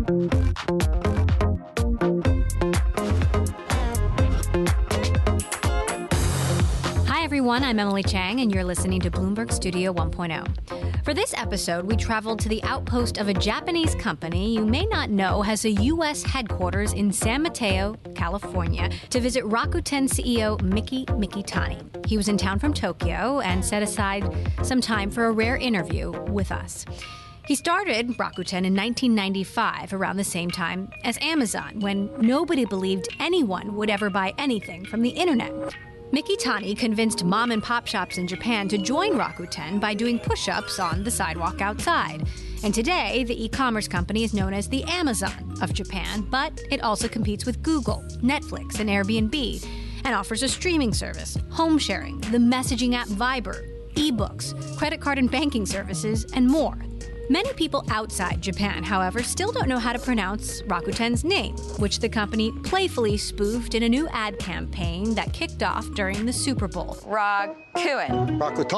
Hi, everyone. I'm Emily Chang, and you're listening to Bloomberg Studio 1.0. For this episode, we traveled to the outpost of a Japanese company you may not know has a U.S. headquarters in San Mateo, California, to visit Rakuten CEO Miki Mikitani. He was in town from Tokyo and set aside some time for a rare interview with us. He started Rakuten in 1995, around the same time as Amazon, when nobody believed anyone would ever buy anything from the internet. Mikitani convinced mom-and-pop shops in Japan to join Rakuten by doing push-ups on the sidewalk outside. And today, the e-commerce company is known as the Amazon of Japan, but it also competes with Google, Netflix, and Airbnb, and offers a streaming service, home sharing, the messaging app Viber, ebooks, credit card and banking services, and more. Many people outside Japan, however, still don't know how to pronounce Rakuten's name, which the company playfully spoofed in a new ad campaign that kicked off during the Super Bowl. Rakuten.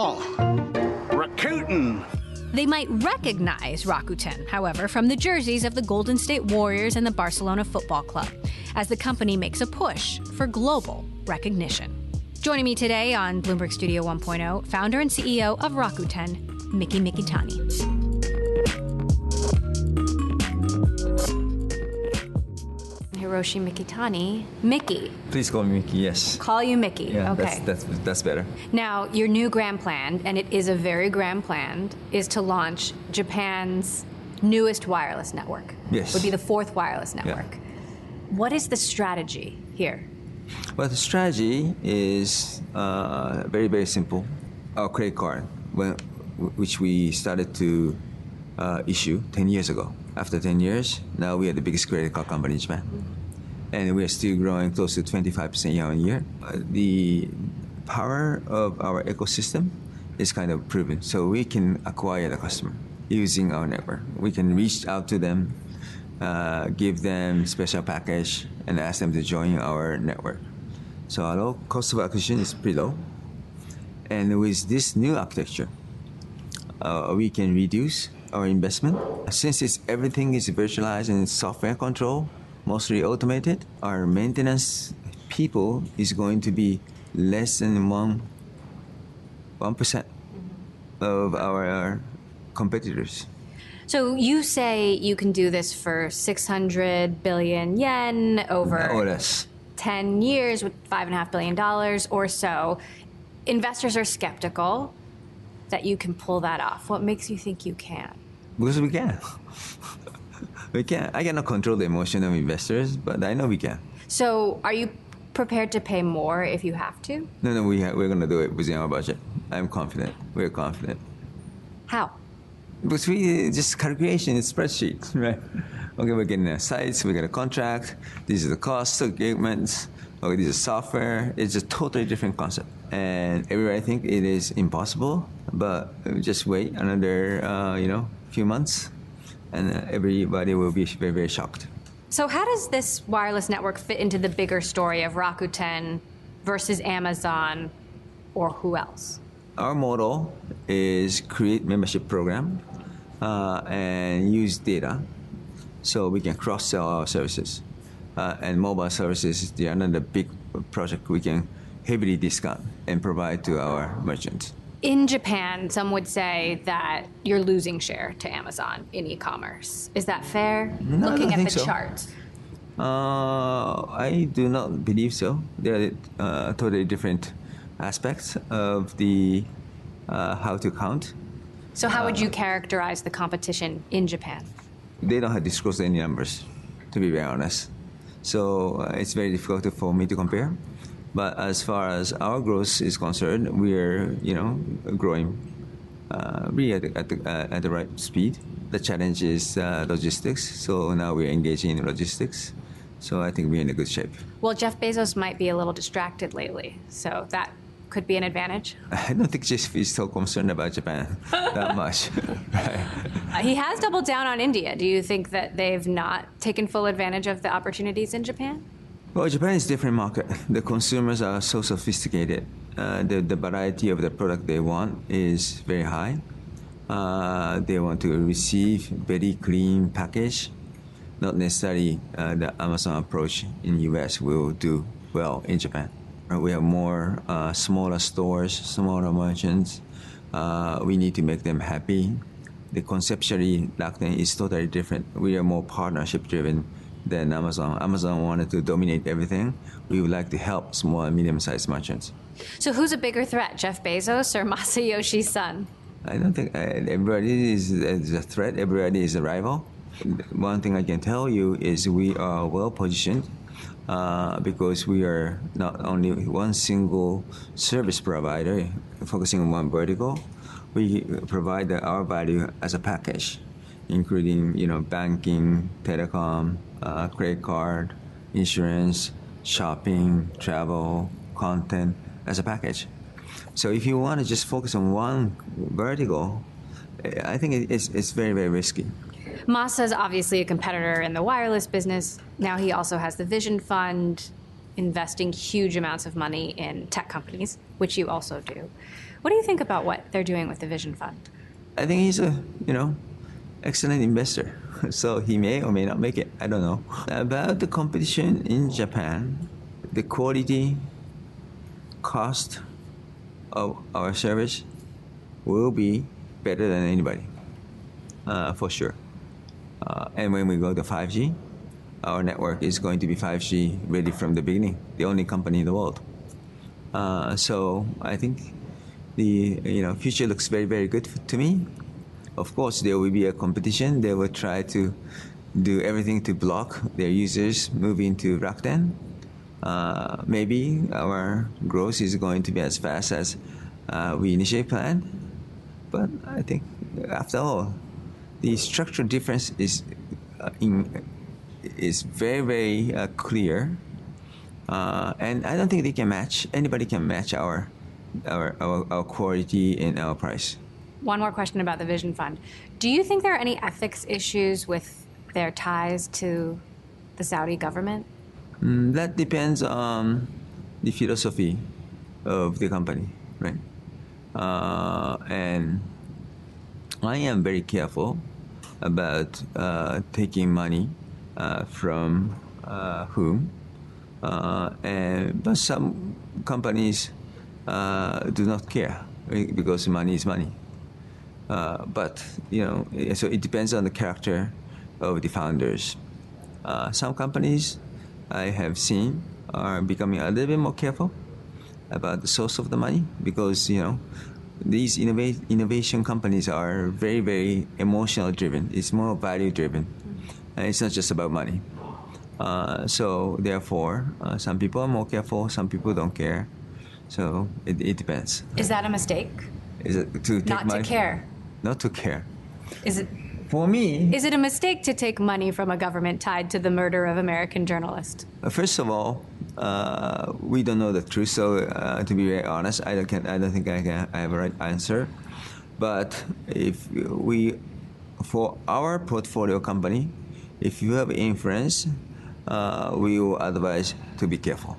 Rakuten. They might recognize Rakuten, however, from the jerseys of the Golden State Warriors and the Barcelona Football Club, as the company makes a push for global recognition. Joining me today on Bloomberg Studio 1.0, founder and CEO of Rakuten, Miki Mikitani. Hiroshi Mikitani. Miki. Please call me Miki, yes. Call you Miki. Yeah, okay. That's better. Now, your new grand plan, and it is a very grand plan, is to launch Japan's newest wireless network. Yes. Would be the fourth wireless network. Yeah. What is the strategy here? Well, the strategy is very, very simple. Our credit card, which we started to issue 10 years ago. After 10 years, now we are the biggest credit card company in Japan. And we are still growing close to 25% year on year. The power of our ecosystem is kind of proven. So we can acquire the customer using our network. We can reach out to them, give them special package, and ask them to join our network. So our cost of acquisition is pretty low. And with this new architecture, we can reduce our investment. Since everything is virtualized and it's software control, mostly automated, our maintenance people is going to be less than 1% of our competitors. So you say you can do this for 600 billion yen over or less. 10 years with $5.5 billion or so. Investors are skeptical that you can pull that off. What makes you think you can? Because we can. We can. I cannot control the emotion of investors, but I know we can. So are you prepared to pay more if you have to? No, we're going to do it within our budget. I'm confident. We're confident. How? Because we just calculation, it's spreadsheet, right? Okay, we're getting the sites, we get a contract, these are the costs, agreements, okay, this is software. It's a totally different concept. And everybody think it is impossible, but just wait another, few months, and everybody will be very, very shocked. So how does this wireless network fit into the bigger story of Rakuten versus Amazon or who else? Our model is create membership program and use data so we can cross-sell our services. And mobile services is another big project we can heavily discount and provide to our merchants. In Japan, some would say that you're losing share to Amazon in e-commerce. Is that fair? No, Looking I don't at think the so. charts. I do not believe so. There are totally different aspects of the how to count. So how would you characterize the competition in Japan? They don't have disclosed any numbers, to be very honest. So it's very difficult for me to compare. But as far as our growth is concerned, we are, growing really at the right speed. The challenge is logistics. So now we're engaging in logistics. So I think we're in a good shape. Well, Jeff Bezos might be a little distracted lately, so that could be an advantage. I don't think Jeff is so concerned about Japan that much. Right. He has doubled down on India. Do you think that they've not taken full advantage of the opportunities in Japan? Well, Japan is a different market. The consumers are so sophisticated. The variety of the product they want is very high. They want to receive very clean package. not necessarily the Amazon approach in US will do well in Japan. We have more smaller stores, smaller merchants. We need to make them happy. The conceptually, Rakuten is totally different. We are more partnership driven than Amazon. Amazon wanted to dominate everything. We would like to help small and medium-sized merchants. So who's a bigger threat, Jeff Bezos or Masayoshi Son? I don't think everybody is a threat. Everybody is a rival. One thing I can tell you is we are well positioned because we are not only one single service provider focusing on one vertical. We provide our value as a package, including banking, telecom, credit card, insurance, shopping, travel, content as a package. So if you want to just focus on one vertical, I think it's very, very risky. Masa is obviously a competitor in the wireless business. Now he also has the Vision Fund, investing huge amounts of money in tech companies, which you also do. What do you think about what they're doing with the Vision Fund? I think he's a, excellent investor. So he may or may not make it. I don't know. About the competition in Japan, the quality, cost of our service will be better than anybody, for sure. And when we go to 5G, our network is going to be 5G ready from the beginning, the only company in the world. So I think the future looks very, very good to me. Of course, there will be a competition. They will try to do everything to block their users moving to Rakuten. Maybe our growth is going to be as fast as we initially planned. But I think, after all, the structural difference is very, very clear. And I don't think anybody can match our quality and our price. One more question about the Vision Fund. Do you think there are any ethics issues with their ties to the Saudi government? That depends on the philosophy of the company, right? And I am very careful about taking money from whom. But some companies do not care because money is money. But so it depends on the character of the founders. Some companies I have seen are becoming a little bit more careful about the source of the money because these innovation companies are very, very emotional driven. It's more value driven, and it's not just about money. So therefore, some people are more careful. Some people don't care. So it depends. Is that a mistake? Is it to take not money? To care? Not to care. Is it? For me, is it a mistake to take money from a government tied to the murder of American journalists? First of all, we don't know the truth. So to be very honest, I don't think I have a right answer. But for our portfolio company, if you have influence, we will advise to be careful.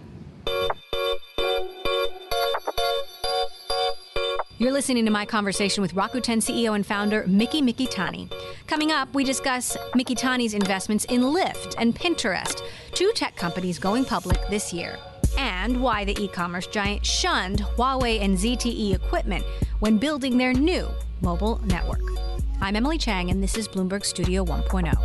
You're listening to my conversation with Rakuten CEO and founder Miki Mikitani. Coming up, we discuss Mikitani's investments in Lyft and Pinterest, two tech companies going public this year, and why the e-commerce giant shunned Huawei and ZTE equipment when building their new mobile network. I'm Emily Chang, and this is Bloomberg Studio 1.0.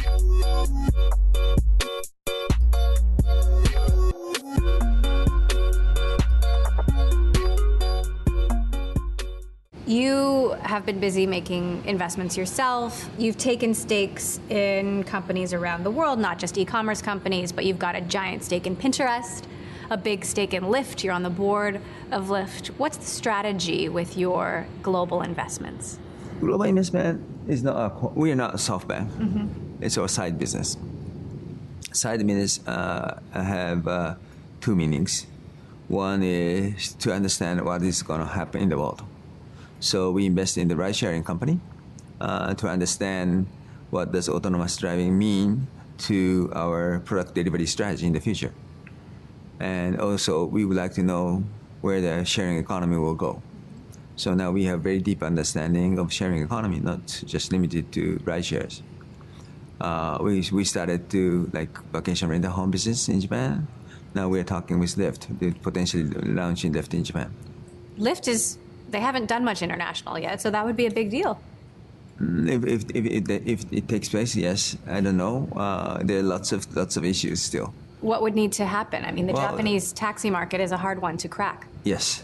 You have been busy making investments yourself. You've taken stakes in companies around the world, not just e-commerce companies, but you've got a giant stake in Pinterest, a big stake in Lyft. You're on the board of Lyft. What's the strategy with your global investments? Global investment is not we are not a SoftBank. Mm-hmm. It's our side business. Side business have two meanings. One is to understand what is going to happen in the world. So we invest in the ride-sharing company to understand what does autonomous driving mean to our product delivery strategy in the future. And also, we would like to know where the sharing economy will go. So now we have very deep understanding of sharing economy, not just limited to ride shares. we started to like vacation rental home business in Japan. Now we're talking with Lyft, potentially launching Lyft in Japan. Lyft they haven't done much international yet, so that would be a big deal. If it takes place, yes. I don't know. There are lots of issues still. What would need to happen? I mean, the Japanese taxi market is a hard one to crack. Yes.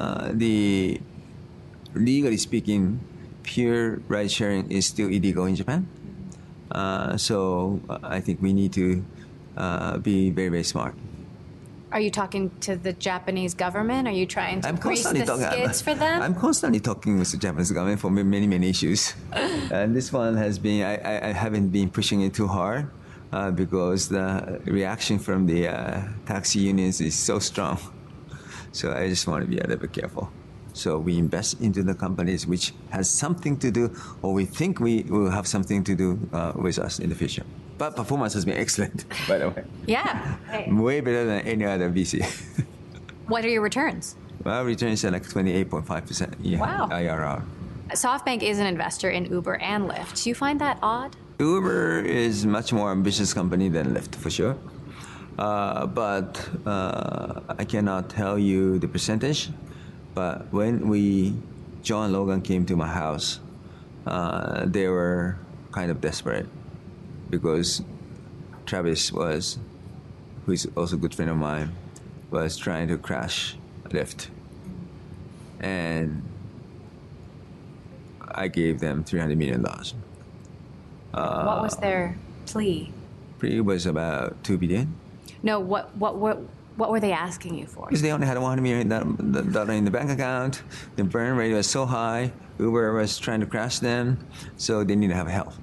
Legally speaking, pure ride sharing is still illegal in Japan. So I think we need to be very, very smart. Are you talking to the Japanese government? Are you trying to grease the skids for them? I'm constantly talking with the Japanese government for many, many issues. And this one has been, I haven't been pushing it too hard because the reaction from the taxi unions is so strong. So I just want to be a little bit careful. So we invest into the companies which has something to do, or we think we will have something to do with us in the future. But performance has been excellent, by the way. Yeah. Hey. Way better than any other VC. What are your returns? Well, returns are like 28.5% wow. IRR. SoftBank is an investor in Uber and Lyft. Do you find that odd? Uber is much more ambitious company than Lyft, for sure. But I cannot tell you the percentage. But when John and Logan came to my house, they were kind of desperate because Travis who is also a good friend of mine, was trying to crash Lyft. And I gave them $300 million. What was their plea? Plea was about $2 billion. No, what were they asking you for? Because they only had $100 million in the bank account. The burn rate was so high. Uber was trying to crash them, so they need to have help.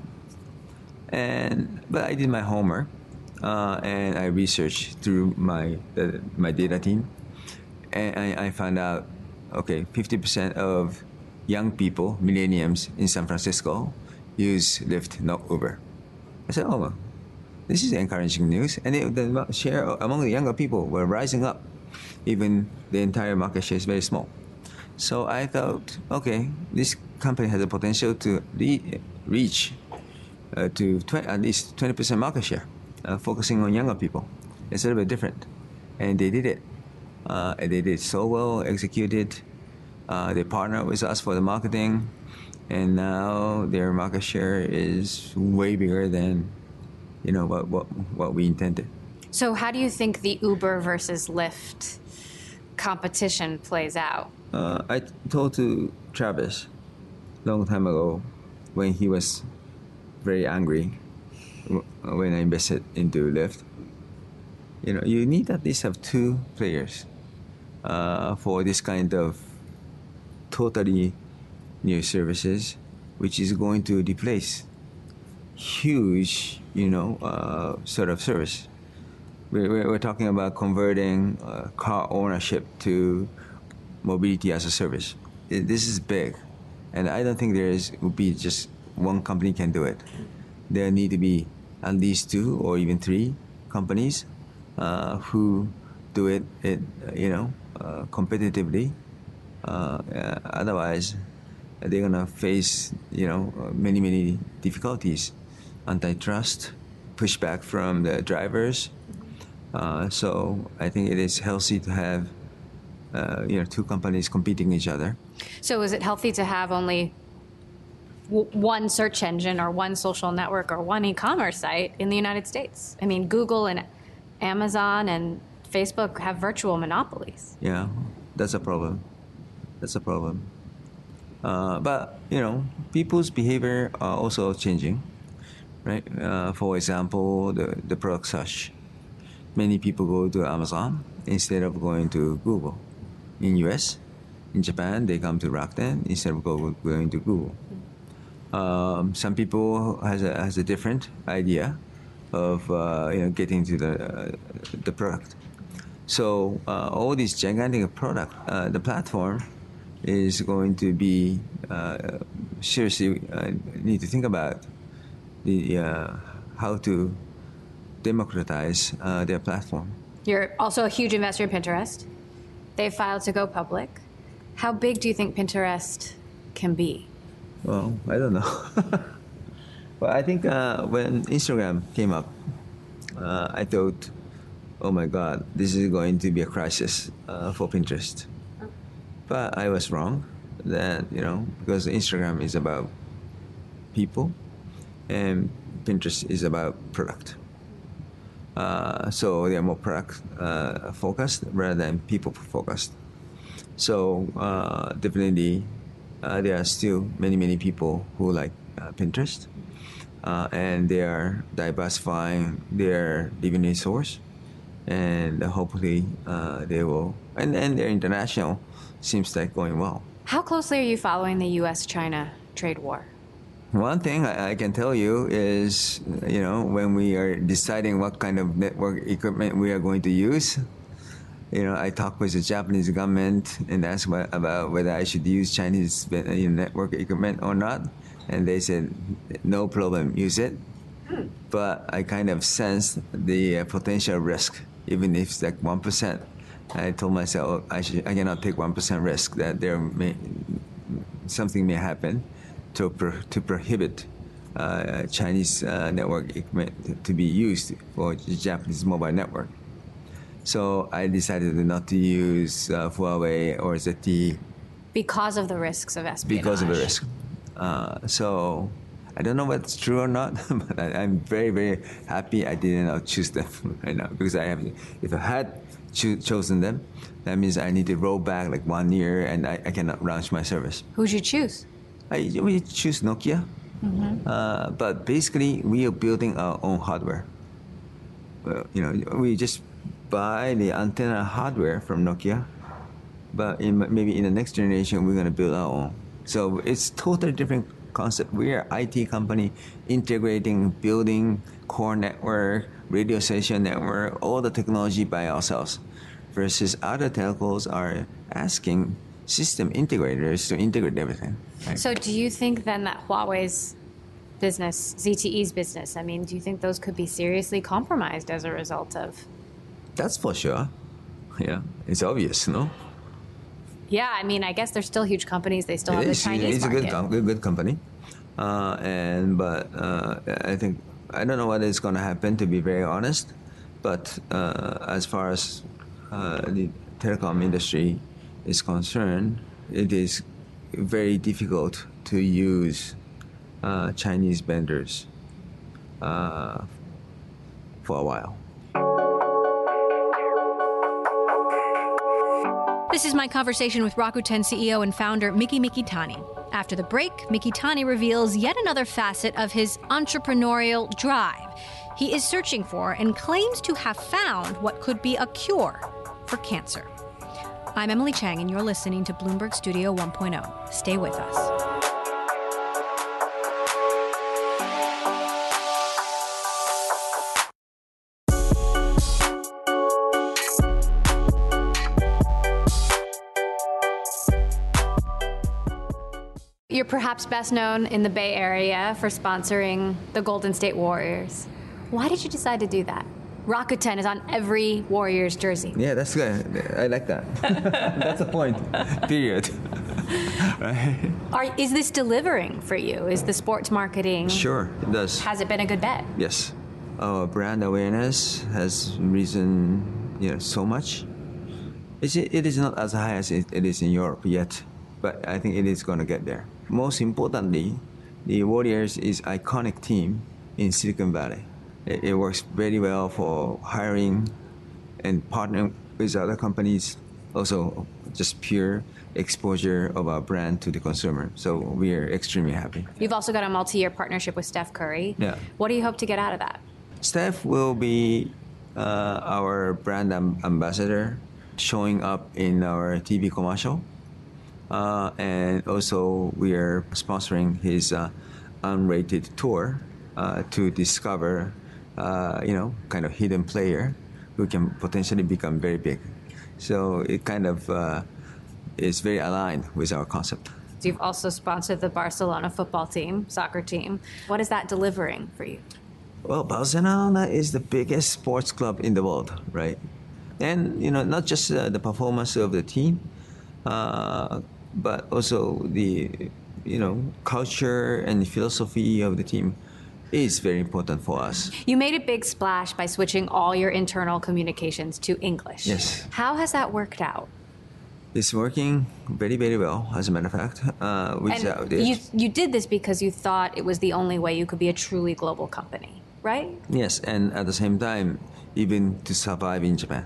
But I did my homework, and I researched through my data team, and I found out, okay, 50% of young people, millennials in San Francisco, use Lyft, not Uber. I said, oh, well, this is encouraging news. And the share among the younger people were rising up, even the entire market share is very small. So I thought, okay, this company has the potential to reach to at least 20% market share, focusing on younger people. It's a little bit different. And they did it. And they did so well, executed. They partnered with us for the marketing. And now their market share is way bigger than what we intended. So how do you think the Uber versus Lyft competition plays out? I told to Travis a long time ago when he was very angry when I invested into Lyft. You need at least have two players for this kind of totally new services, which is going to replace huge, sort of service. We're talking about converting car ownership to mobility as a service. This is big, and I don't think would be just one company can do it. There need to be at least two or even three companies who do it competitively. Otherwise, they're gonna face many difficulties, antitrust, pushback from the drivers. So I think it is healthy to have two companies competing each other. So is it healthy to have only one search engine or one social network or one e-commerce site in the United States? I mean, Google and Amazon and Facebook have virtual monopolies. Yeah, that's a problem. But people's behavior are also changing, right? For example, the product search. Many people go to Amazon instead of going to Google. In US, in Japan, they come to Rakuten instead of going to Google. Some people has a different idea of getting to the product. So all these gigantic product, the platform is going to be seriously need to think about how to democratize their platform. You're also a huge investor in Pinterest. They've filed to go public. How big do you think Pinterest can be? Well, I don't know. Well, I think when Instagram came up, I thought, oh my God, this is going to be a crisis for Pinterest. But I was wrong. That because Instagram is about people, and Pinterest is about product. So they are more product focused rather than people focused. So definitely, there are still many people who like Pinterest, and they are diversifying their revenue source, and hopefully they will. And their international seems like going well. How closely are you following the U.S.-China trade war? One thing I can tell you is, when we are deciding what kind of network equipment we are going to use, I talked with the Japanese government and asked about whether I should use Chinese network equipment or not, and they said no problem, use it. But I kind of sensed the potential risk, even if it's like 1%. I told myself I cannot take 1% risk that something may happen to prohibit Chinese network equipment to be used for the Japanese mobile network. So I decided not to use Huawei or ZTE. Because of the risks of espionage. Because of the risk. So I don't know whether it's true or not, but I'm very, very happy I did not choose them right now, because if I had chosen them, that means I need to roll back like 1 year and I cannot launch my service. Who'd you choose? We choose Nokia, but basically we are building our own hardware. We just buy the antenna hardware from Nokia, but maybe in the next generation we're going to build our own. So it's totally different concept. We are IT company integrating, building core network, radio station network, all the technology by ourselves, versus other telcos are asking system integrators to integrate everything. Right? So do you think then that Huawei's business, ZTE's business, do you think those could be seriously compromised as a result of? That's for sure. Yeah, it's obvious, no? Yeah, I guess they're still huge companies. They still have the Chinese market. It's a good company. But I think, I don't know what is going to happen, to be very honest. But as far as the telecom industry is concerned, it is very difficult to use Chinese vendors for a while. This is my conversation with Rakuten CEO and founder Miki Mikitani. After the break, Mikitani reveals yet another facet of his entrepreneurial drive. He is searching for and claims to have found what could be a cure for cancer. I'm Emily Chang, and you're listening to Bloomberg Studio 1.0. Stay with us. You're perhaps best known in the Bay Area for sponsoring the Golden State Warriors. Why did you decide to do that? Rakuten is on every Warriors jersey. Yeah, that's good. I like that. That's the point. Period. Right? Is this delivering for you? Is the sports marketing? Sure, it does. Has it been a good bet? Yes. Our brand awareness has risen, so much. It is not as high as it is in Europe yet, but I think it is going to get there. Most importantly, the Warriors is iconic team in Silicon Valley. It works very well for hiring and partnering with other companies. Also, just pure exposure of our brand to the consumer. So we are extremely happy. You've also got a multi-year partnership with Steph Curry. Yeah. What do you hope to get out of that? Steph will be our brand ambassador, showing up in our TV commercial. And also we are sponsoring his unrated tour to discover, kind of hidden player who can potentially become very big. So it kind of is very aligned with our concept. You've also sponsored the Barcelona football team, soccer team. What is that delivering for you? Well, Barcelona is the biggest sports club in the world, right? And, not just the performance of the team, but also the, culture and philosophy of the team is very important for us. You made a big splash by switching all your internal communications to English. Yes. How has that worked out? It's working very, very well, as a matter of fact. You did this because you thought it was the only way you could be a truly global company, right? Yes, and at the same time, even to survive in Japan.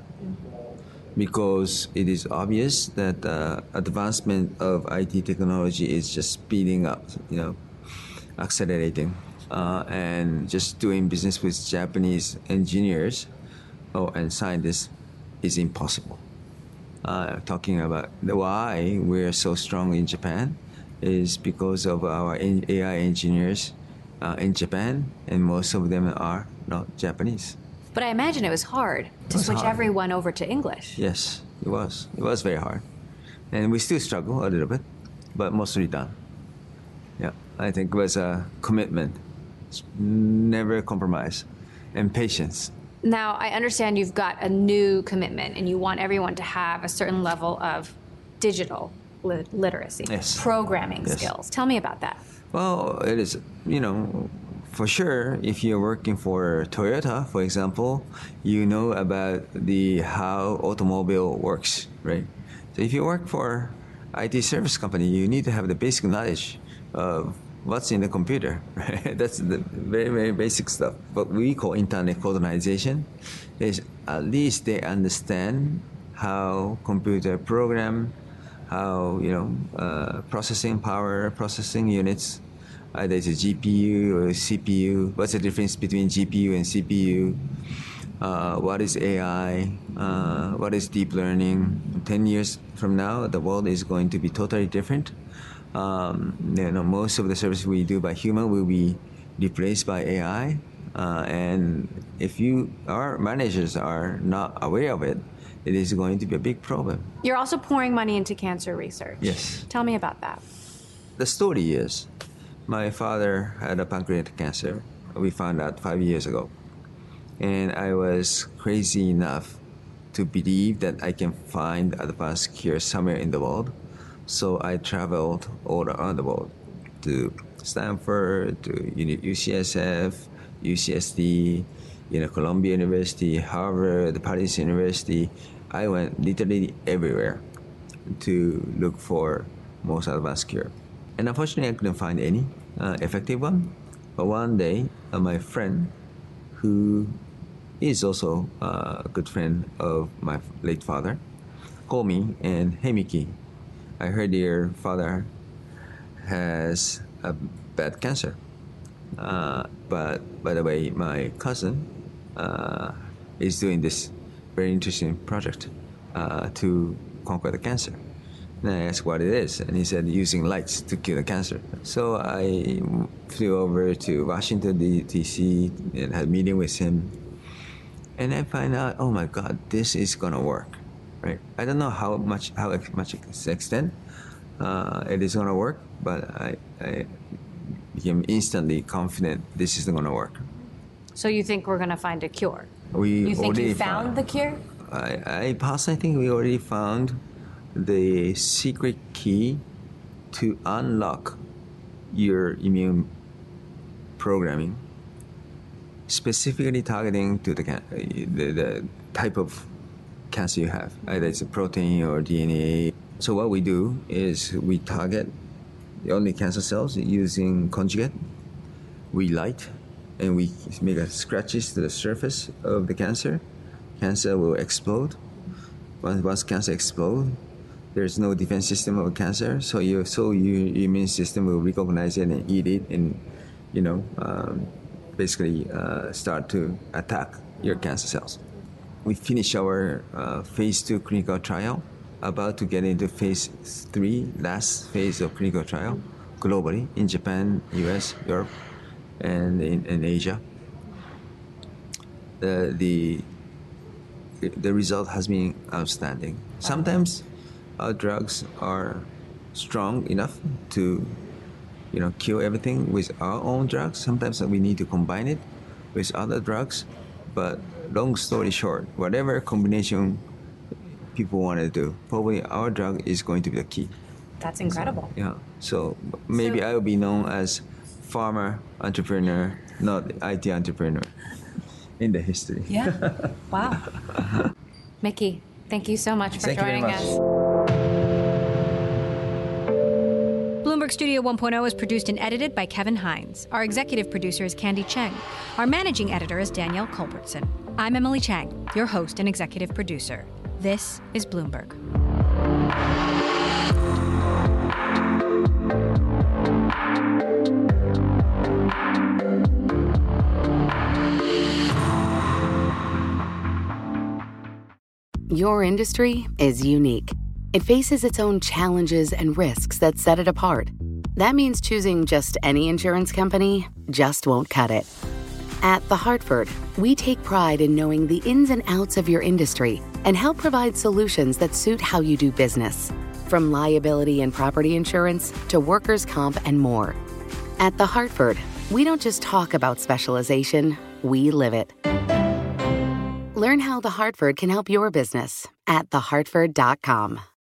Because it is obvious that advancement of IT technology is just speeding up, accelerating. And just doing business with Japanese engineers and scientists is impossible. Talking about why we're so strong in Japan is because of our AI engineers in Japan, and most of them are not Japanese. But I imagine it was hard to switch everyone over to English. Yes, it was. It was very hard. And we still struggle a little bit, but mostly done. Yeah, I think it was a commitment, never compromise, and patience. Now, I understand you've got a new commitment and you want everyone to have a certain level of digital literacy, yes. Programming skills. Tell me about that. Well, it is, for sure, if you're working for Toyota, for example, you know about how automobile works, right? So if you work for IT service company, you need to have the basic knowledge of what's in the computer, right? That's the very, very basic stuff. What we call internet colonization is at least they understand how computer program, how, processing power, processing units, either it's a GPU or a CPU, what's the difference between GPU and CPU, what is AI, what is deep learning. 10 years from now, the world is going to be totally different. Most of the service we do by human will be replaced by AI. And if our managers are not aware of it, it is going to be a big problem. You're also pouring money into cancer research. Yes. Tell me about that. The story is, my father had a pancreatic cancer. We found out 5 years ago. And I was crazy enough to believe that I can find advanced cure somewhere in the world. So I traveled all around the world to Stanford, to UCSF, UCSD, Columbia University, Harvard, Paris University. I went literally everywhere to look for most advanced cure. And unfortunately, I couldn't find any effective one. But one day, my friend, who is also a good friend of my late father, called me and, "Hey, Mickey, I heard your father has a bad cancer. But by the way, my cousin is doing this very interesting project to conquer the cancer." And I asked what it is, and he said using lights to kill the cancer. So I flew over to Washington, D.C. and had a meeting with him. And I find out, oh my God, this is gonna work, right? I don't know how much extent it is gonna work, but I became instantly confident this is gonna work. So you think we're gonna find a cure? You think you found the cure? I personally think we already found the secret key to unlock your immune programming, specifically targeting to the type of cancer you have, either it's a protein or DNA. So what we do is we target only cancer cells using conjugate. We light and we make scratches to the surface of the cancer. Cancer will explode. Once cancer explodes, there's no defense system of cancer, so your immune system will recognize it and eat it, and basically start to attack your cancer cells. We finished our phase 2 clinical trial, about to get into phase 3, last phase of clinical trial, globally in Japan, US, Europe, and in Asia. The result has been outstanding. Sometimes our drugs are strong enough to kill everything with our own drugs. Sometimes we need to combine it with other drugs. But long story short, whatever combination people want to do, probably our drug is going to be the key. That's incredible. So maybe I will be known as farmer entrepreneur not IT entrepreneur in the history. Yeah. Wow. Mickey, thank you so much for joining us. Bloomberg Studio 1.0 is produced and edited by Kevin Hines. Our executive producer is Candy Cheng. Our managing editor is Danielle Culbertson. I'm Emily Chang, your host and executive producer. This is Bloomberg. Your industry is unique. It faces its own challenges and risks that set it apart. That means choosing just any insurance company just won't cut it. At The Hartford, we take pride in knowing the ins and outs of your industry and help provide solutions that suit how you do business, from liability and property insurance to workers' comp and more. At The Hartford, we don't just talk about specialization, we live it. Learn how The Hartford can help your business at thehartford.com.